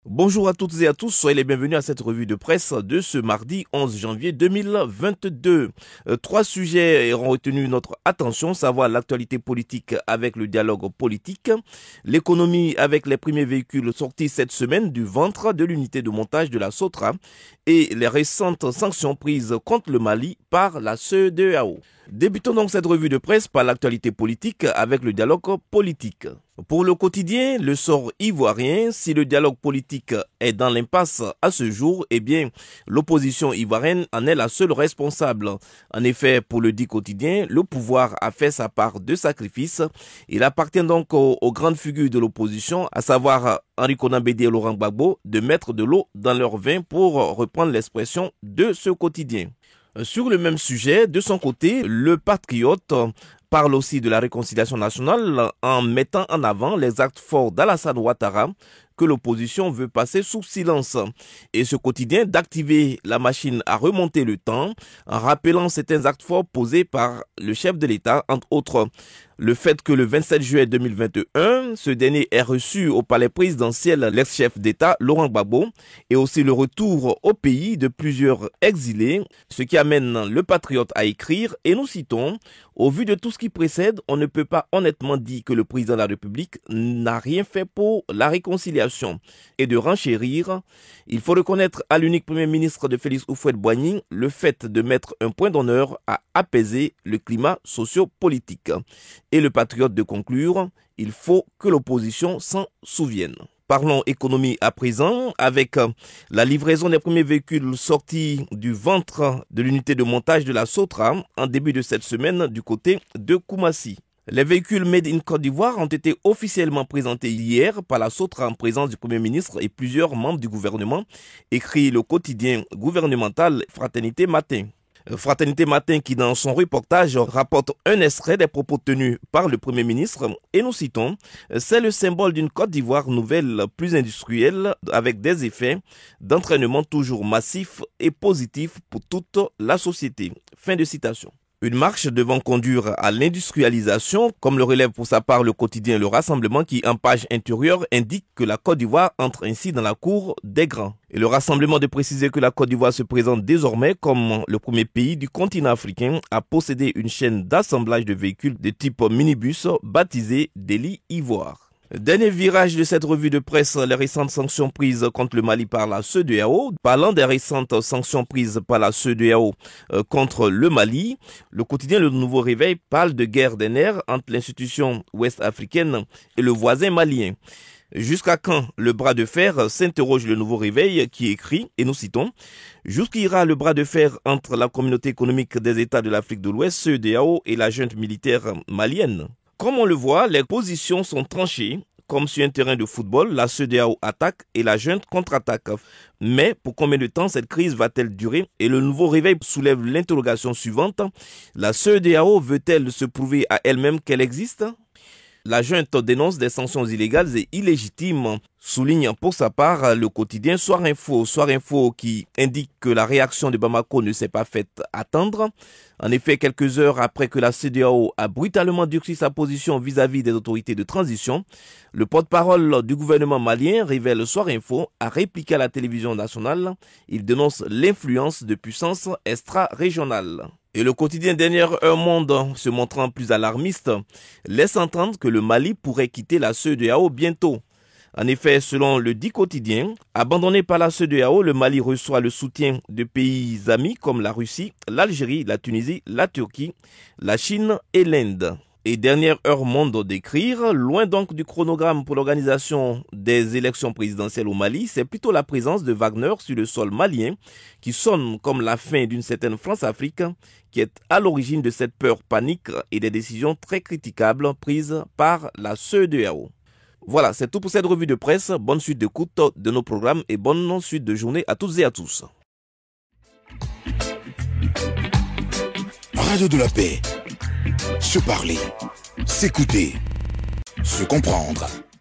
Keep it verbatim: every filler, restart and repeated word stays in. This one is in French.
Bonjour à toutes et à tous, soyez les bienvenus à cette revue de presse de ce mardi onze janvier deux mille vingt-deux. Euh, trois sujets auront retenu notre attention, savoir l'actualité politique avec le dialogue politique, l'économie avec les premiers véhicules sortis cette semaine du ventre de l'unité de montage de la Sotra et les récentes sanctions prises contre le Mali par la C E D E A O. Débutons donc cette revue de presse par l'actualité politique avec le dialogue politique. Pour le quotidien, le sort ivoirien, si le dialogue politique est dans l'impasse à ce jour, eh bien, l'opposition ivoirienne en est la seule responsable. En effet, pour le dit quotidien, le pouvoir a fait sa part de sacrifice. Il appartient donc aux, aux grandes figures de l'opposition, à savoir Henri Konan Bédié et Laurent Gbagbo, de mettre de l'eau dans leur vin pour reprendre l'expression de ce quotidien. Sur le même sujet, de son côté, le patriote parle aussi de la réconciliation nationale en mettant en avant les actes forts d'Alassane Ouattara que l'opposition veut passer sous silence. Et ce quotidien d'activer la machine à remonter le temps en rappelant certains actes forts posés par le chef de l'État, entre autres le fait que le vingt-sept juillet deux mille vingt et un, ce dernier ait reçu au palais présidentiel l'ex-chef d'État Laurent Gbagbo et aussi le retour au pays de plusieurs exilés, ce qui amène le patriote à écrire, et nous citons: « Au vu de tout ce qui précède, on ne peut pas honnêtement dire que le président de la République n'a rien fait pour la réconciliation. » Et de renchérir, il faut reconnaître à l'unique premier ministre de Félix Houphouët-Boigny le fait de mettre un point d'honneur à apaiser le climat socio-politique. Et le patriote de conclure: il faut que l'opposition s'en souvienne. Parlons économie à présent avec la livraison des premiers véhicules sortis du ventre de l'unité de montage de la Sotra en début de cette semaine du côté de Koumassi. Les véhicules Made in Côte d'Ivoire ont été officiellement présentés hier par la Sotra en présence du Premier ministre et plusieurs membres du gouvernement, écrit le quotidien gouvernemental Fraternité Matin. Fraternité Matin qui, dans son reportage, rapporte un extrait des propos tenus par le Premier ministre et nous citons: « C'est le symbole d'une Côte d'Ivoire nouvelle, plus industrielle, avec des effets d'entraînement toujours massifs et positifs pour toute la société. » Fin de citation. Une marche devant conduire à l'industrialisation, comme le relève pour sa part le quotidien Le Rassemblement qui, en page intérieure, indique que la Côte d'Ivoire entre ainsi dans la cour des grands. Et le Rassemblement de préciser que la Côte d'Ivoire se présente désormais comme le premier pays du continent africain à posséder une chaîne d'assemblage de véhicules de type minibus baptisée Déli Ivoire. Dernier virage de cette revue de presse, les récentes sanctions prises contre le Mali par la C E D E A O. Parlant des récentes sanctions prises par la C E D E A O euh, contre le Mali, le quotidien Le Nouveau Réveil parle de guerre des nerfs entre l'institution ouest-africaine et le voisin malien. Jusqu'à quand le bras de fer, s'interroge Le Nouveau Réveil qui écrit, et nous citons: « Jusqu'ira le bras de fer entre la communauté économique des États de l'Afrique de l'Ouest, C E D E A O, et la junte militaire malienne. » Comme on le voit, les positions sont tranchées. Comme sur un terrain de football, la C E D E A O attaque et la junte contre-attaque. Mais pour combien de temps cette crise va-t-elle durer? Et Le Nouveau Réveil soulève l'interrogation suivante: la C E D E A O veut-elle se prouver à elle-même qu'elle existe? La junte dénonce des sanctions illégales et illégitimes, souligne pour sa part le quotidien Soir Info. Soir Info qui indique que la réaction de Bamako ne s'est pas faite attendre. En effet, quelques heures après que la C E D E A O a brutalement durci sa position vis-à-vis des autorités de transition, le porte-parole du gouvernement malien, révèle Soir Info, a répliqué à la télévision nationale. Il dénonce l'influence de puissances extra-régionales. Et le quotidien Dernière Heure Monde, se montrant plus alarmiste, laisse entendre que le Mali pourrait quitter la C E D E A O bientôt. En effet, selon le dit quotidien, abandonné par la C E D E A O, le Mali reçoit le soutien de pays amis comme la Russie, l'Algérie, la Tunisie, la Turquie, la Chine et l'Inde. Et Dernière Heure Monde d'écrire, loin donc du chronogramme pour l'organisation des élections présidentielles au Mali, c'est plutôt la présence de Wagner sur le sol malien qui sonne comme la fin d'une certaine France-Afrique qui est à l'origine de cette peur panique et des décisions très critiquables prises par la C E D E A O. Voilà, c'est tout pour cette revue de presse. Bonne suite d'écoute de nos programmes et bonne suite de journée à toutes et à tous. Radio de la paix. Se parler, s'écouter, se comprendre.